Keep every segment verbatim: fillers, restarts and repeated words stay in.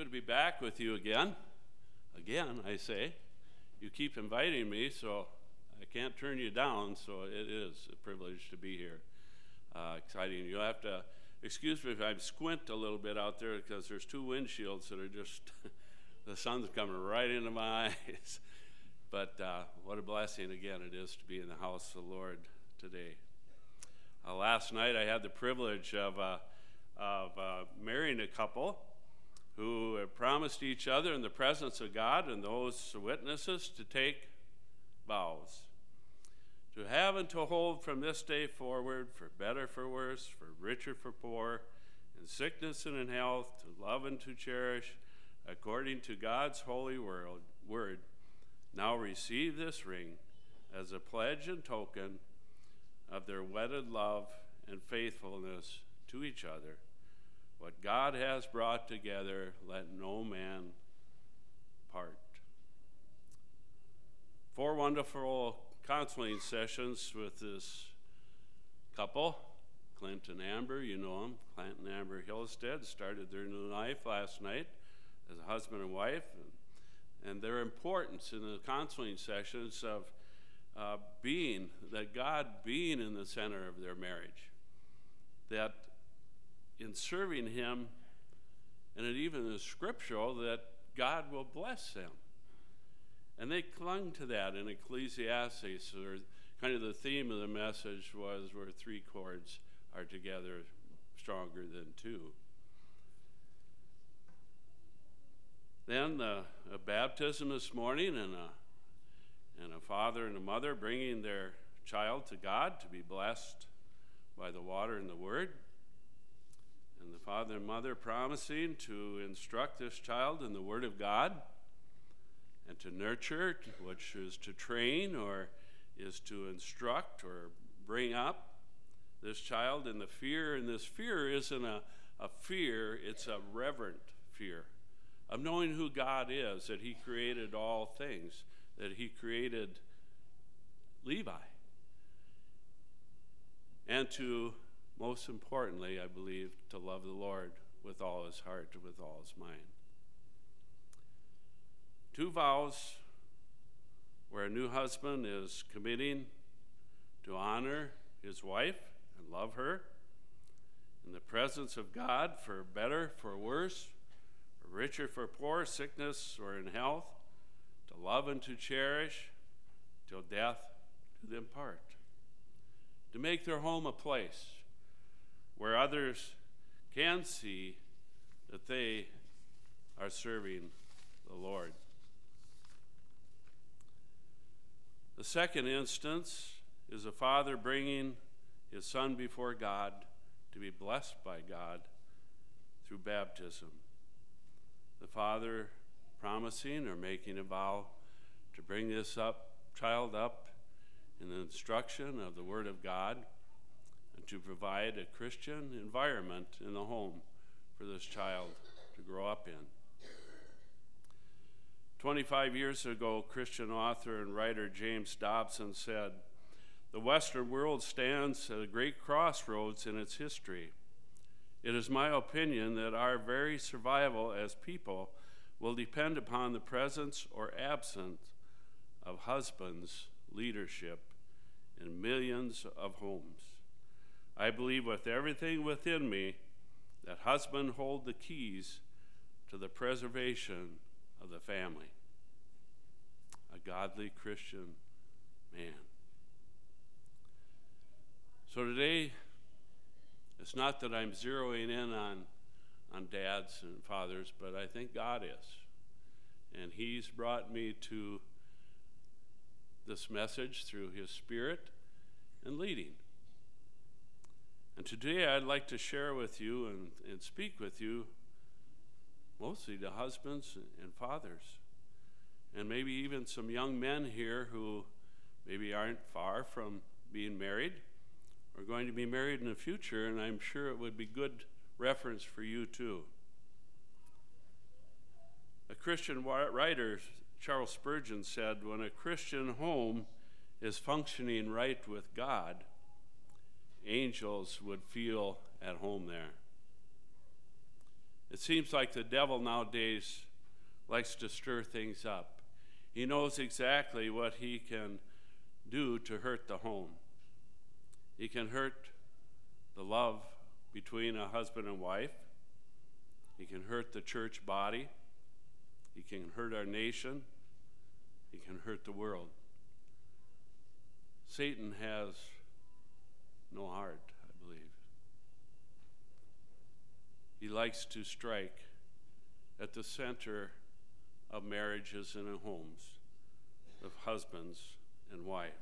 good to be back with you again. Again, I say. You keep inviting me, so I can't turn you down, so it is a privilege to be here. Uh, exciting. You'll have to excuse me if I squint a little bit out there because there's two windshields that are just, the sun's coming right into my eyes. But uh, what a blessing, again, it is to be in the house of the Lord today. Uh, last night I had the privilege of, uh, of uh, marrying a couple who promised each other in the presence of God and those witnesses to take vows. To have and to hold from this day forward, for better, for worse, for richer, for poor, in sickness and in health, to love and to cherish, according to God's holy world, word. Now receive this ring as a pledge and token of their wedded love and faithfulness to each other. What God has brought together, let no man part. Four wonderful counseling sessions with this couple, Clint and Amber, you know them. Clint and Amber Hillstead started their new life last night as a husband and wife, and, and their importance in the counseling sessions of uh, being, that God being in the center of their marriage, that in serving him, and it even is scriptural, that God will bless them. And they clung to that in Ecclesiastes, or kind of the theme of the message was where three chords are together stronger than two. Then uh, a baptism this morning, and a, and a father and a mother bringing their child to God to be blessed by the water and the word. And the father and mother promising to instruct this child in the Word of God and to nurture, which is to train or is to instruct or bring up this child in the fear. And this fear isn't a, a fear, it's a reverent fear of knowing who God is, that he created all things, that he created Levi. And to most importantly, I believe, to love the Lord with all his heart and with all his mind. Two vows where a new husband is committing to honor his wife and love her in the presence of God for better, for worse, for richer, for poor, sickness or in health, to love and to cherish till death do them part, to make their home a place where others can see that they are serving the Lord. The second instance is a father bringing his son before God to be blessed by God through baptism. The father promising or making a vow to bring this up, child up in the instruction of the Word of God, and to provide a Christian environment in the home for this child to grow up in. twenty-five years ago, Christian author and writer James Dobson said, "The Western world stands at a great crossroads in its history. It is my opinion that our very survival as people will depend upon the presence or absence of husbands' leadership in millions of homes. I believe with everything within me that husbands hold the keys to the preservation of the family." A godly Christian man. So today, it's not that I'm zeroing in on, on dads and fathers, but I think God is. And he's brought me to this message through his Spirit and leading. And today I'd like to share with you and, and speak with you mostly to husbands and fathers, and maybe even some young men here who maybe aren't far from being married or going to be married in the future, and I'm sure it would be good reference for you too. A Christian writer, Charles Spurgeon, said, "When a Christian home is functioning right with God, angels would feel at home there." It seems like the devil nowadays likes to stir things up. He knows exactly what he can do to hurt the home. He can hurt the love between a husband and wife. He can hurt the church body. He can hurt our nation. He can hurt the world. Satan has no heart, I believe. He likes to strike at the center of marriages and homes, of husbands and wives.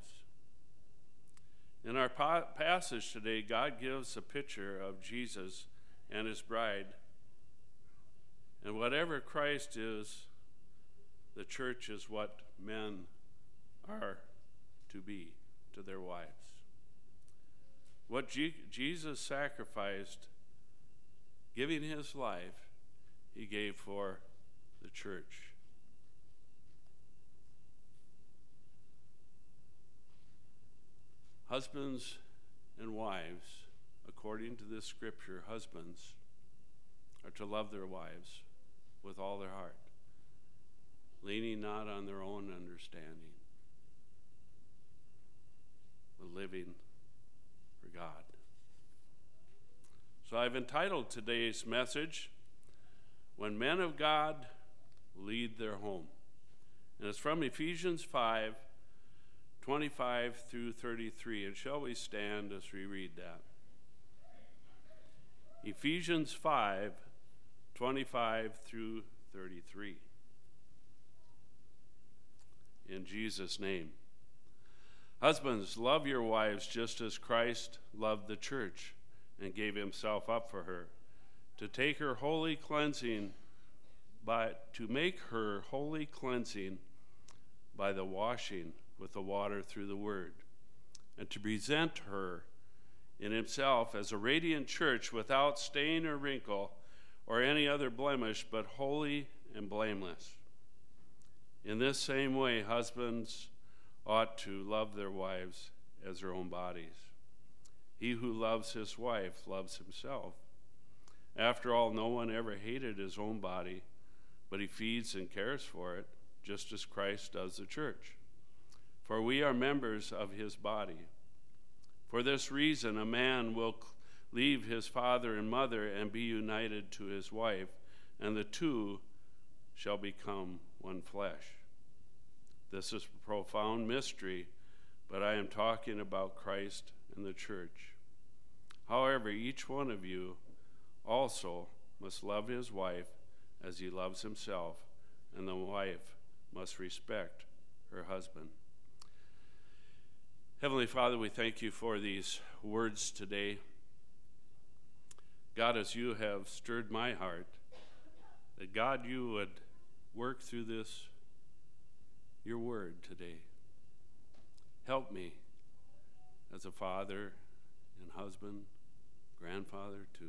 In our pa- passage today, God gives a picture of Jesus and his bride. And whatever Christ is, the church is what men are to be to their wives. What G- Jesus sacrificed, giving his life, he gave for the church. Husbands and wives, according to this scripture, husbands are to love their wives with all their heart, leaning not on their own understanding, but living for God. So I've entitled today's message, When Men of God Lead Their Home. And it's from Ephesians five, twenty-five through thirty-three. And shall we stand as we read that? Ephesians five, twenty-five through thirty-three. In Jesus' name. Husbands, love your wives just as Christ loved the church and gave himself up for her, to take her holy cleansing by to make her holy cleansing by the washing with the water through the word, and to present her in himself as a radiant church without stain or wrinkle or any other blemish, but holy and blameless. In this same way, husbands ought to love their wives as their own bodies. He who loves his wife loves himself. After all, no one ever hated his own body, but he feeds and cares for it, just as Christ does the church. For we are members of his body. For this reason, a man will leave his father and mother and be united to his wife, and the two shall become one flesh. This is a profound mystery, but I am talking about Christ and the church. However, each one of you also must love his wife as he loves himself, and the wife must respect her husband. Heavenly Father, we thank you for these words today. God, as you have stirred my heart, that God, you would work through this, your word today. Help me as a father and husband, grandfather, to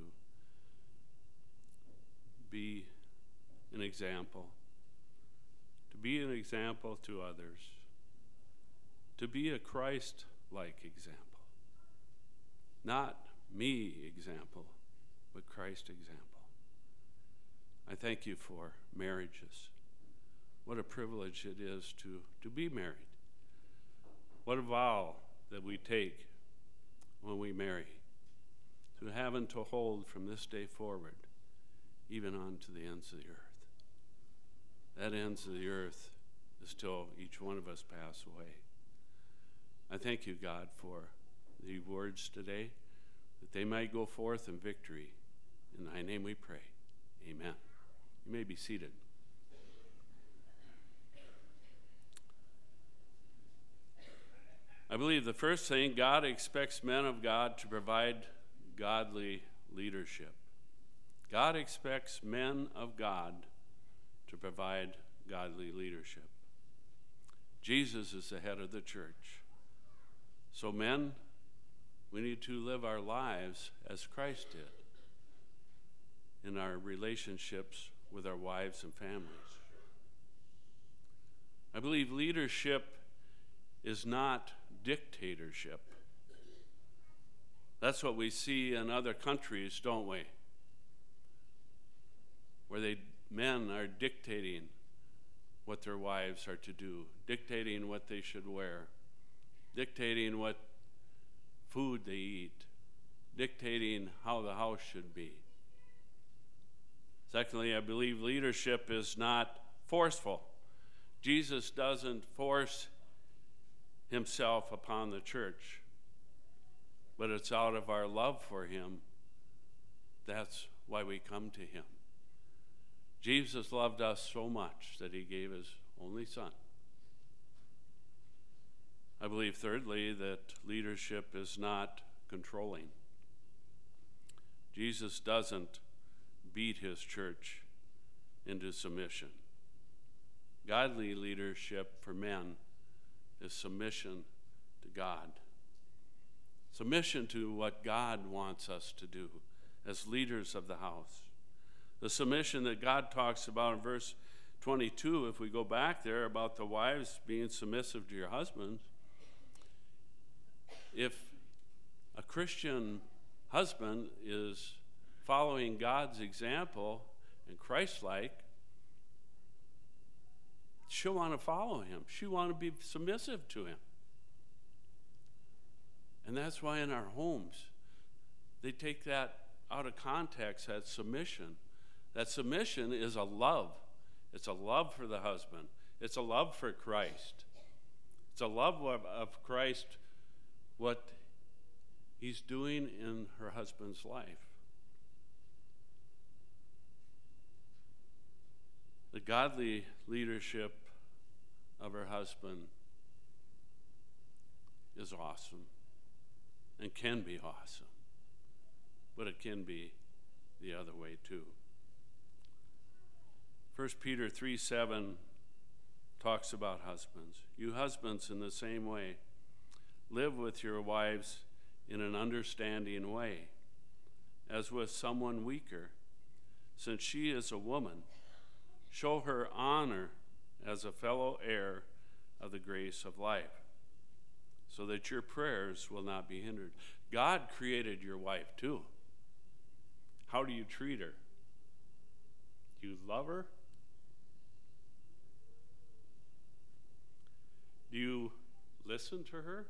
be an example, to be an example to others, to be a Christ-like example. Not me example, but Christ example. I thank you for marriages. What a privilege it is to, to be married. What a vow that we take when we marry, to have and to hold from this day forward, even on to the ends of the earth. That ends of the earth is till each one of us pass away. I thank you, God, for the words today, that they might go forth in victory. In thy name we pray. Amen. You may be seated. I believe the first thing, God expects men of God to provide godly leadership. God expects men of God to provide godly leadership. Jesus is the head of the church. So men, we need to live our lives as Christ did in our relationships with our wives and families. I believe leadership is not dictatorship. That's what we see in other countries, don't we? where they men are dictating what their wives are to do, dictating what they should wear, dictating what food they eat, dictating how the house should be. Secondly, I believe leadership is not forceful. Jesus doesn't force himself upon the church, but it's out of our love for him. That's why we come to him. Jesus loved us so much that he gave his only son. I believe, thirdly, that leadership is not controlling. Jesus doesn't beat his church into submission. Godly leadership for men is submission to God. Submission to what God wants us to do as leaders of the house. The submission that God talks about in verse twenty-two, if we go back there, about the wives being submissive to your husbands. If a Christian husband is following God's example and Christ-like, she'll want to follow him. She'll want to be submissive to him. And that's why in our homes, they take that out of context, that submission. That submission is a love. It's a love for the husband. It's a love for Christ. It's a love of, of Christ, what he's doing in her husband's life. The godly leadership of her husband is awesome and can be awesome, but it can be the other way too. First Peter three seven talks about husbands. You husbands, in the same way, live with your wives in an understanding way, as with someone weaker. Since she is a woman, show her honor as a fellow heir of the grace of life, so that your prayers will not be hindered. God created your wife too. How do you treat her? Do you love her? Do you listen to her?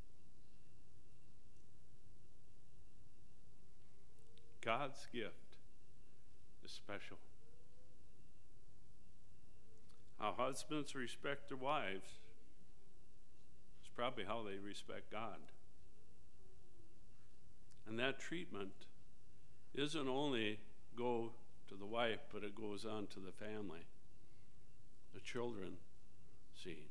God's gift is special. How husbands respect their wives is probably how they respect God. And that treatment isn't only go to the wife, but it goes on to the family, the children see.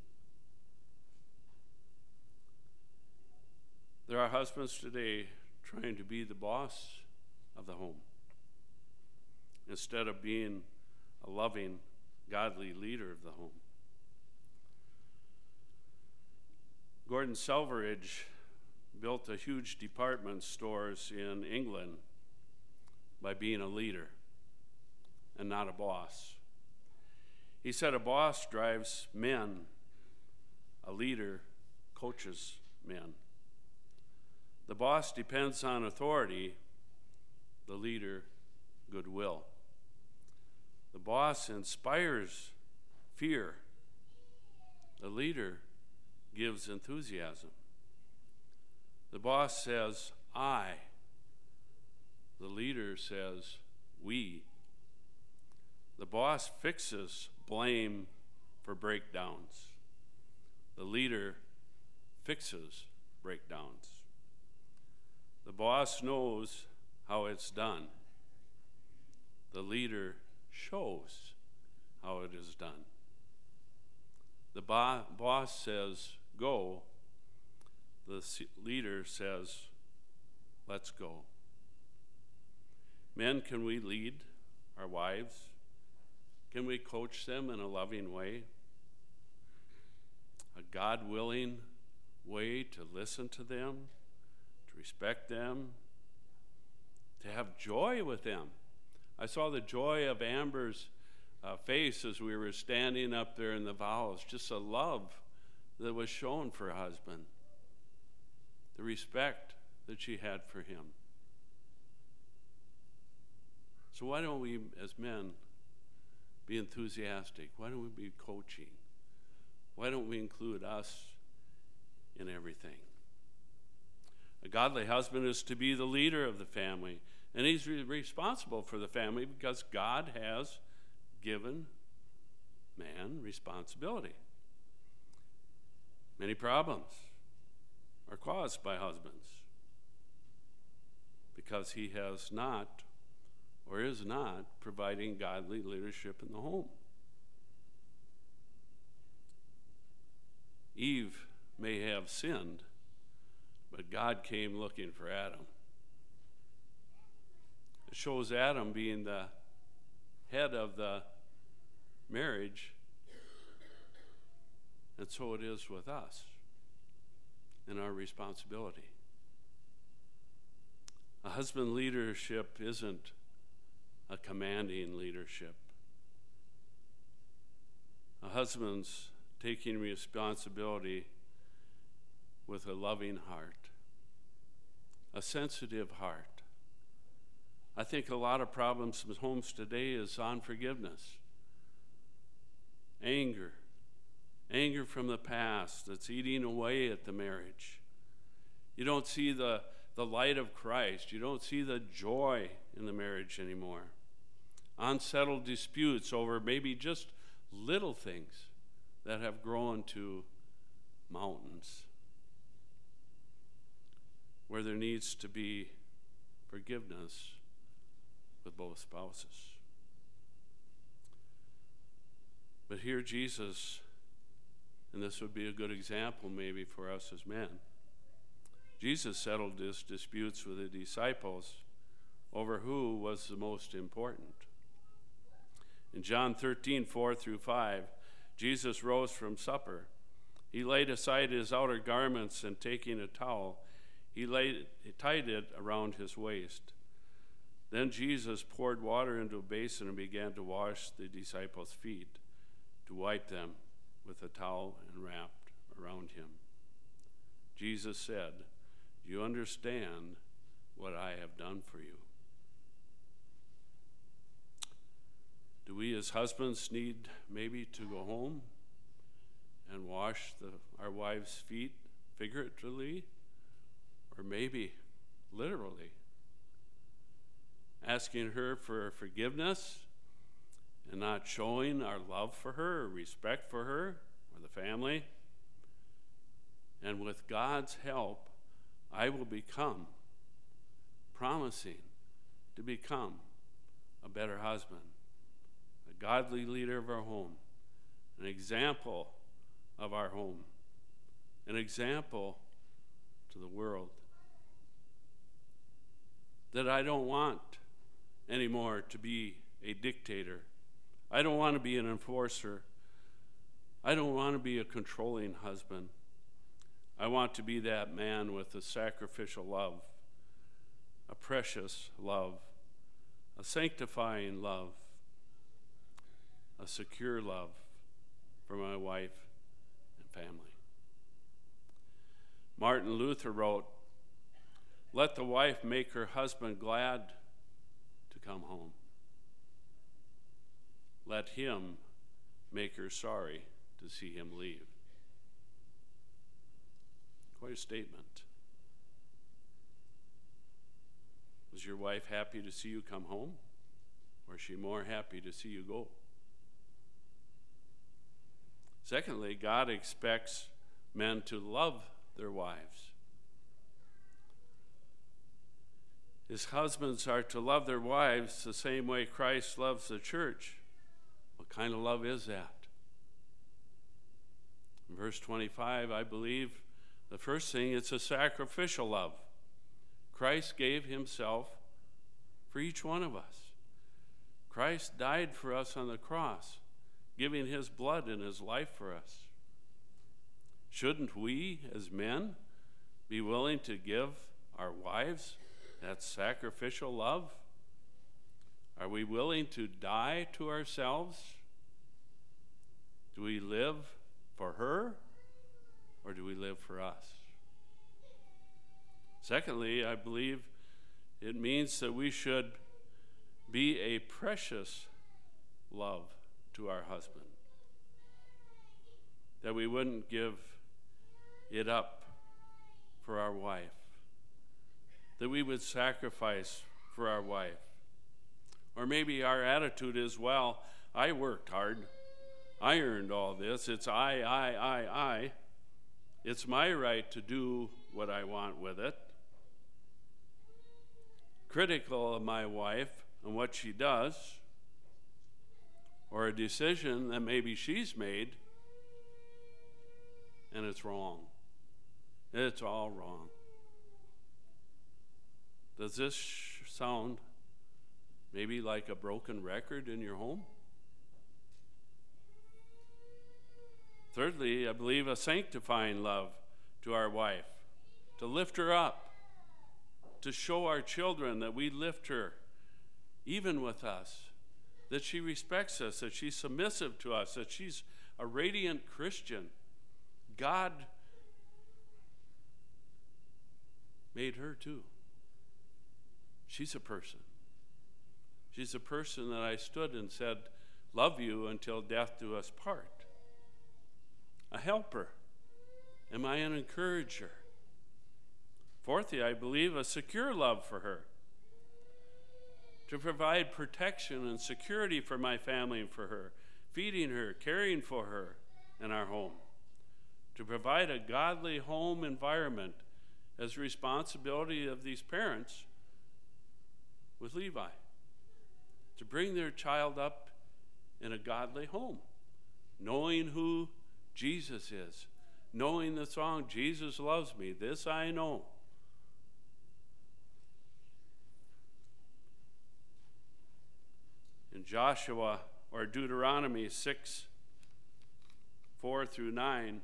There are husbands today trying to be the boss of the home instead of being a loving, godly leader of the home. Gordon Selveridge built a huge department stores in England by being a leader and not a boss. He said a boss drives men, a leader coaches men. The boss depends on authority, the leader, goodwill. The boss inspires fear. The leader gives enthusiasm. The boss says, I. The leader says, we. The boss fixes blame for breakdowns. The leader fixes breakdowns. The boss knows how it's done. The leader shows how it is done. The bo- boss says, go. The leader says, let's go. Men, can we lead our wives? Can we coach them in a loving way? A God-willing way to listen to them, to respect them, to have joy with them. I saw the joy of Amber's uh, face as we were standing up there in the vows, just a love that was shown for her husband, the respect that she had for him. So why don't we, as men, be enthusiastic? Why don't we be coaching? Why don't we include us in everything? A godly husband is to be the leader of the family, and he's re- responsible for the family because God has given man responsibility. Many problems are caused by husbands because he has not or is not providing godly leadership in the home. Eve may have sinned, but God came looking for Adam. It shows Adam being the head of the marriage, and so it is with us and our responsibility. A husband leadership isn't a commanding leadership. A husband's taking responsibility with a loving heart, a sensitive heart. I think a lot of problems in homes today is unforgiveness, anger, anger from the past that's eating away at the marriage. You don't see the, the light of Christ. You don't see the joy in the marriage anymore. Unsettled disputes over maybe just little things that have grown to mountains, where there needs to be forgiveness with both spouses. But here Jesus, and this would be a good example maybe for us as men, Jesus settled his disputes with the disciples over who was the most important. In John thirteen, four through five, Jesus rose from supper. He laid aside his outer garments, and taking a towel, he, laid, he tied it around his waist. Then Jesus poured water into a basin and began to wash the disciples' feet, to wipe them with a towel and wrapped around him. Jesus said, "Do you understand what I have done for you?" Do we as husbands need maybe to go home and wash the, our wives' feet figuratively, or maybe literally? Asking her for forgiveness and not showing our love for her, or respect for her, or the family. And with God's help, I will become, promising to become a better husband, a godly leader of our home, an example of our home, an example to the world. That I don't want anymore to be a dictator. I don't want to be an enforcer. I don't want to be a controlling husband. I want to be that man with a sacrificial love, a precious love, a sanctifying love, a secure love for my wife and family. Martin Luther wrote, "Let the wife make her husband glad to come home. Let him make her sorry to see him leave." Quite a statement. Was your wife happy to see you come home, or is she more happy to see you go? Secondly, God expects men to love their wives. His husbands are to love their wives the same way Christ loves the church. What kind of love is that? In verse twenty-five, I believe the first thing, it's a sacrificial love. Christ gave himself for each one of us. Christ died for us on the cross, giving his blood and his life for us. Shouldn't we, as men, be willing to give our wives that sacrificial love? Are we willing to die to ourselves? Do we live for her, or do we live for us? Secondly, I believe it means that we should be a precious love to our husband, that we wouldn't give it up for our wife, that we would sacrifice for our wife. Or maybe our attitude is, well, I worked hard. I earned all this. It's I, I, I, I. It's my right to do what I want with it. Critical of my wife and what she does, or a decision that maybe she's made, and it's wrong. It's all wrong. Does this sound maybe like a broken record in your home? Thirdly, I believe a sanctifying love to our wife, to lift her up, to show our children that we lift her, even with us, that she respects us, that she's submissive to us, that she's a radiant Christian. God made her too. She's a person. She's a person that I stood and said, love you until death do us part. A helper. Am I an encourager? Fourthly, I believe a secure love for her, to provide protection and security for my family and for her, feeding her, caring for her in our home, to provide a godly home environment as a responsibility of these parents with Levi, to bring their child up in a godly home, knowing who Jesus is, knowing the song, Jesus loves me, this I know. In Joshua, or Deuteronomy six, four through nine,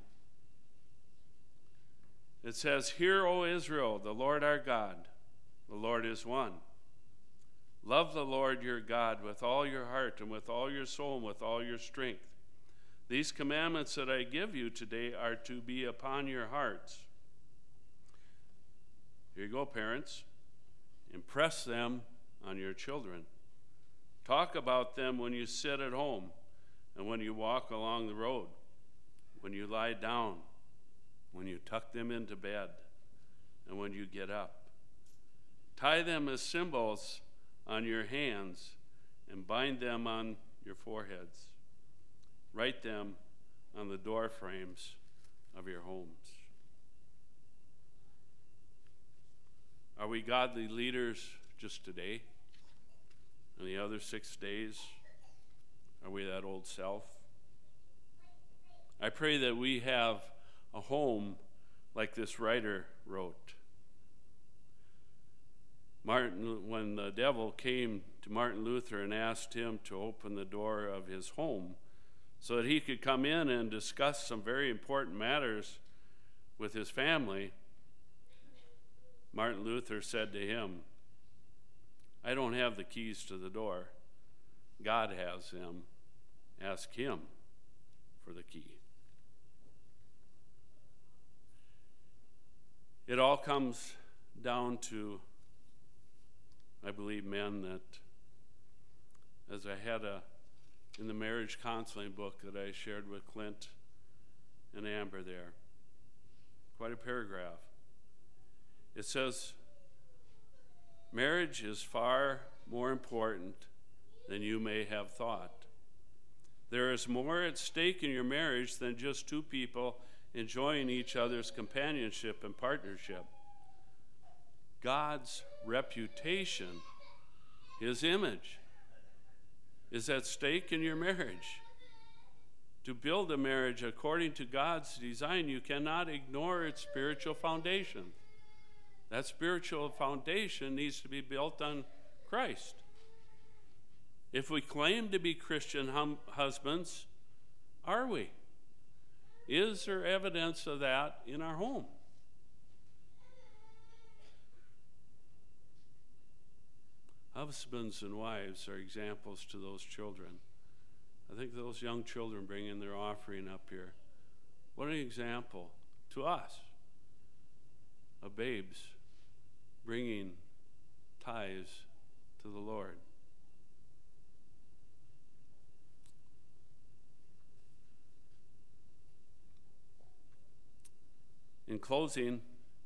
it says, Hear, O Israel, the Lord our God, the Lord is one. Love the Lord your God with all your heart and with all your soul and with all your strength. These commandments that I give you today are to be upon your hearts. Here you go, parents. Impress them on your children. Talk about them when you sit at home and when you walk along the road, when you lie down, when you tuck them into bed, and when you get up. Tie them as symbols on your hands and bind them on your foreheads. Write them on the door frames of your homes. Are we godly leaders just today? And the other six days, are we that old self? I pray that we have a home like this writer wrote. Martin, when the devil came to Martin Luther and asked him to open the door of his home so that he could come in and discuss some very important matters with his family, Martin Luther said to him, I don't have the keys to the door. God has them. Ask him for the key. It all comes down to, I believe, men that, as I had a, in the marriage counseling book that I shared with Clint and Amber there, quite a paragraph. It says, marriage is far more important than you may have thought. There is more at stake in your marriage than just two people enjoying each other's companionship and partnership. God's reputation, his image, is at stake in your marriage. To build a marriage according to God's design, you cannot ignore its spiritual foundation. That spiritual foundation needs to be built on Christ. If we claim to be Christian hum- husbands, are we? Is there evidence of that in our home? Husbands and wives are examples to those children. I think those young children bringing their offering up here. What an example to us of babes bringing tithes to the Lord. closing,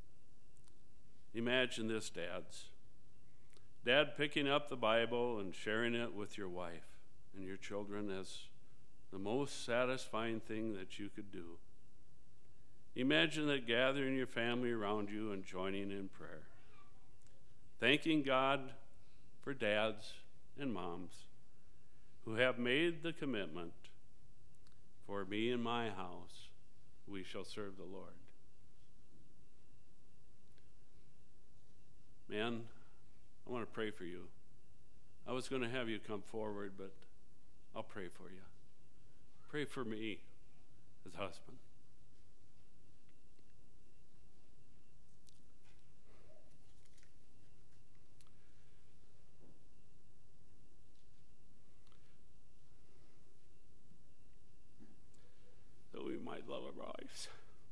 imagine this, dads. Dad picking up the Bible and sharing it with your wife and your children as the most satisfying thing that you could do. Imagine that gathering your family around you and joining in prayer, thanking God for dads and moms who have made the commitment, for me and my house, we shall serve the Lord. Man, I want to pray for you. I was going to have you come forward, but I'll pray for you. Pray for me as husband. That we might love our wives.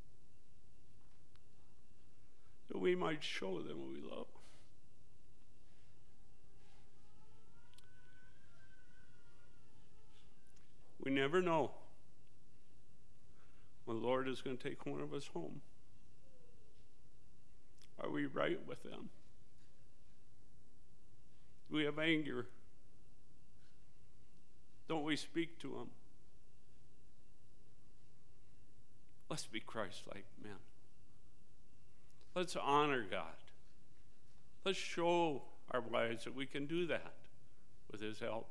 That we might show them what we love. We never know when the Lord is going to take one of us home. Are we right with them? Do we have anger? Don't we speak to them? Let's be Christ-like, man. Let's honor God. Let's show our wives that we can do that with His help.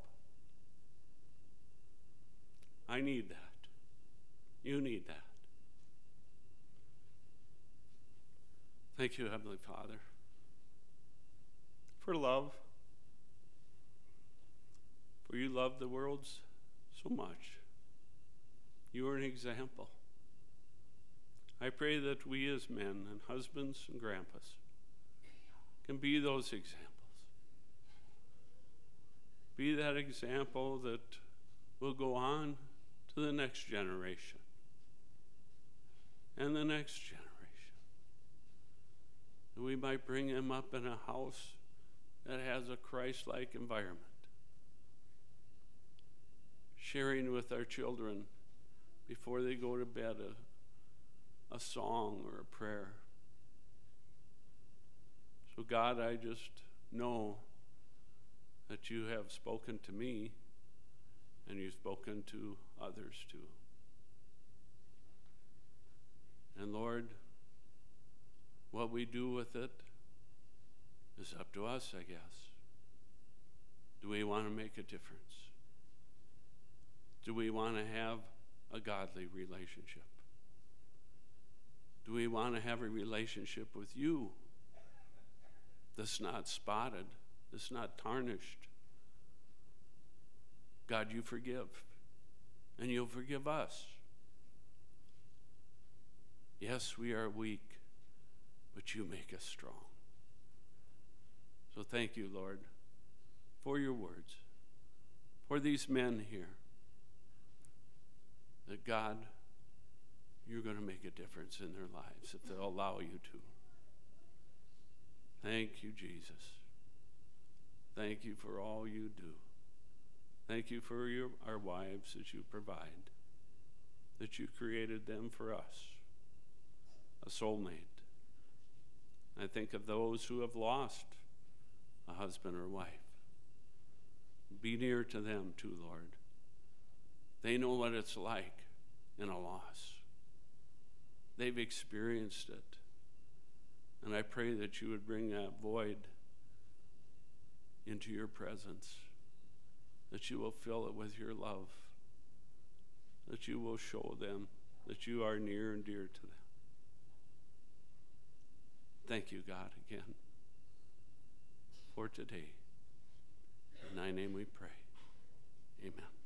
I need that. You need that. Thank you, Heavenly Father, for love. For you love the world so much. You are an example. I pray that we as men and husbands and grandpas can be those examples. Be that example that will go on to the next generation and the next generation. That we might bring them up in a house that has a Christ-like environment. Sharing with our children before they go to bed a, a song or a prayer. So God, I just know that you have spoken to me and you've spoken to others too. And Lord, what we do with it is up to us, I guess. Do we want to make a difference? Do we want to have a godly relationship? Do we want to have a relationship with you that's not spotted, that's not tarnished? God, you forgive, and you'll forgive us. Yes, we are weak, but you make us strong. So thank you, Lord, for your words, for these men here, that God, you're going to make a difference in their lives if they'll allow you to. Thank you, Jesus. Thank you for all you do. Thank you for your, our wives that you provide, that you created them for us, a soulmate. I think of those who have lost a husband or wife. Be near to them too, Lord. They know what it's like in a loss. They've experienced it. And I pray that you would bring that void into your presence, that you will fill it with your love, that you will show them that you are near and dear to them. Thank you, God, again, for today. In thy name we pray. Amen.